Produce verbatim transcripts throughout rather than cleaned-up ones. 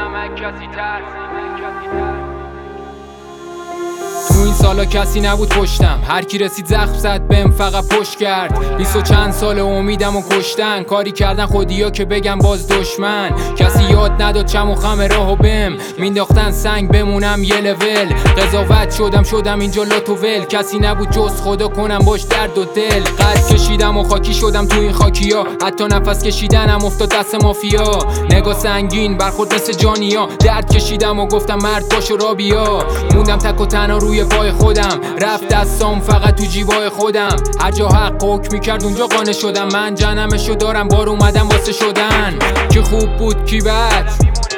ندارم از کسی ترس. تو این سالا کسی نبود پشتم، هر کی رسید زخم زد بهم فقط پشت کرد. بیست و چند سال امیدم و کشتن، کاری کردن خودیا که بگم باز دشمن. کسی یاد نداد چم و خم راهو بهم مینداختن سنگ بمونم یه لول. قضاوت شدم شدم اینجا لاتوول، کسی نبود جز خدا کنم باش درد و دل. قد کشیدم و خاکی شدم تو این خاکیا، حتی نفس کشیدنم افتاد دست مافیا. نگاه سنگین برخورد مثل جانیا، درد کشیدم و گفتم مرد باش و را بیا. موندم تک و تنها روی پای خودم، رفت دستام فقط تو جیبای خودم. هر جا حق حکم میکرد اونجا قانع شدم. من جنمشو دارم بار اومدم واسه شدن. کی خوب بود کی بد،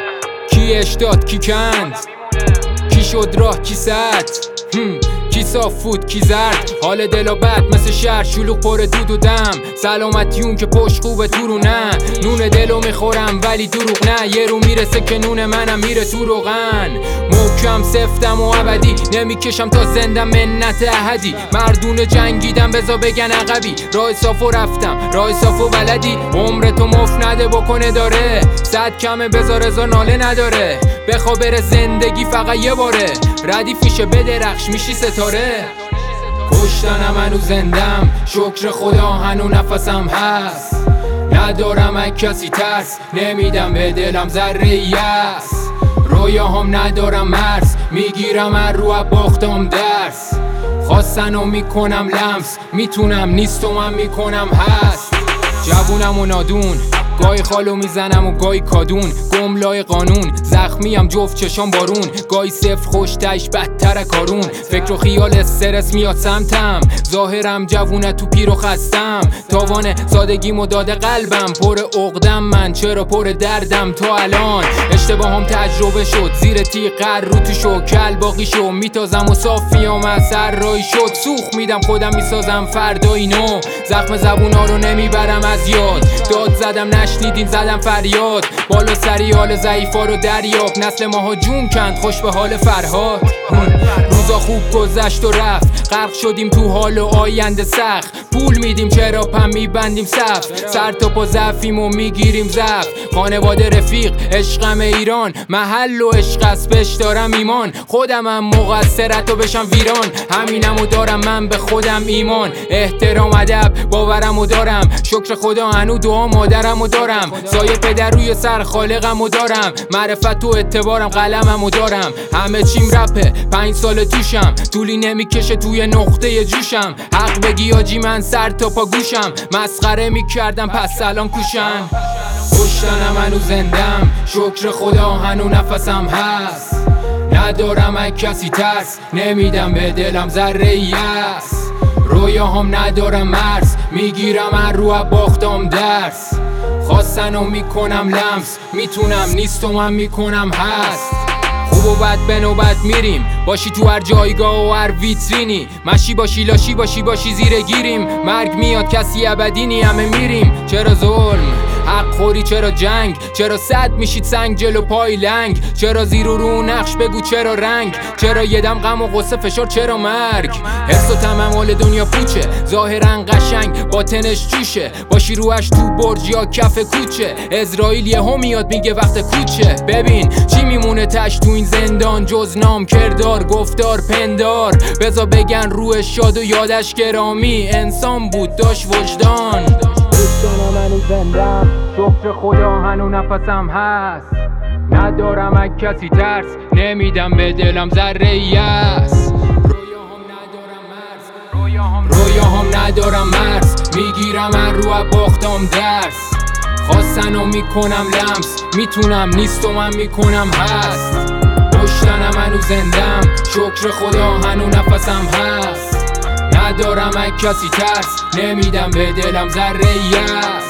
کی اشتاد کی کند، کی شد راه کی سد، کی صاف بود کی زرد. حال دل و بد مثل شهر شلوغ پر دود و دم. سلامتی اون که پشت خوبه تو رو نه، نون دلو میخورم ولی دروغ نه. یه رو میرسه که نون منم میره تو روغن. محکم سفتم و ابدی نمیکشم تا زندم منت احدی. مردونه جنگیدم بزا بگن عقبی، راه صافو رفتم راه صافو بلدی. عمرتو مفت نده بکنه داره، صد کمه بزا رضا ناله نداره. بخوا بره زندگی فقط یه باره، ردیف میشه بدرخش میشی ستاره. کشتنم هنو زندم، شکر خدا هنو نفسم هست. ندارم از کسی ترس، نمیدم به دلم ذره یأس. رویاهم ندارم مرز، میگیرم هر رو باختم درس. خواستن و میکنم لمس، میتونم نیستم هم میکنم هست. جوونم و نادون، گاهی خالو میزنم و گاهی کادون. گملای قانون، زخمیم جفت چشام بارون. گاهی صفر خوشتش بدتر کارون. فکر و خیال استرس میاد سمتم، ظاهرم جوونه تو پیر و خستم. تاوان سادگیمو داده قلبم، پر عقدم من چرا پر دردم تا الان. اشتباهم تجربه شد، زیر تیغ قر رو تو شو کل باقی شو. میتازم و صافیام از سر رای شد، سوخ میدم خودم میسازم فردای نو. زخم زبونا رو نمیبرم از یاد، داد زدم نشنیدین زدم فریاد. بالا سری حال ضعیفا رو دریاب، نسل ماها جون کند خوش به حال فرهاد. روزا خوب گذشت و رفت، غرق شدیم تو حال و آینده سخت. پول میدیم چرا پم میبندیم صف، سر تا پا ضعفیم و میگیریم ضعف. خانواده رفیق عشقم ایران، محل و عشق از بش دارم ایمان. خودمم مقصرتو بشم ویران، همینمو دارم من به خودم ایمان. احترام ادب باورمو دارم، شکر خدا هنو دعا مادرمو دارم. سایه پدر روی سر خالقمو دارم، معرفت و اعتبارم قلممو دارم. همه چیم رپه پنج سال توشم، طولی نمیکشه توی نقطه جوشم. حق بگی آجی من سر تا پا گوشم، مسخره میکردم پس الان کوشن. کشتنم هنو زندم، شکر خدا هنو نفسم هست. ندارم از کسی ترس، نمیدم به دلم ذره یأس. رویاهم ندارم مرز، میگیرم هر رو باختم درس. خواستن و میکنم لمس، میتونم نیستم هم میکنم هست. خوب و بد به نوبت میریم، باشی تو هر جایگاه و هر ویترینی. مشی باشی لاشی باشی باشی زیر گیریم. مرگ میاد کسی ابدی نی همه میریم. چرا ظلم حق خوری، چرا جنگ، چرا صد میشید سنگ جلو پای لنگ. چرا زیر و رو نقش بگو چرا رنگ، چرا یه دم غم و غصه فشار چرا مرگ. حس و طمع مال دنیا پوچه، ظاهرا قشنگ باطنش جوشه. باشی روش تو برج یا کف کوچه، اسرائیل یهو میاد میگه وقت کوچه. ببین چی میمونه تش تو این زندان، جز نام کردار گفتار پندار. بزا بگن روش شاد و یادش گرامی، انسان بود داشت وجدان. کشتنم هنو زندم، شکر خدا هنو نفسم هست. ندارم از کسی ترس، نمیدم به دلم ذره یأس. رویاهم ندارم مرز، رویاهم ندارم مرز. میگیرم هر رو باختم درس. خواستن و میکنم لمس، میتونم نیستم هم میکنم هست. کشتنم هنو زندم، شکر خدا هنو نفسم هست. ندارم از کسی ترس، نمیدم به دلم ذره یأس.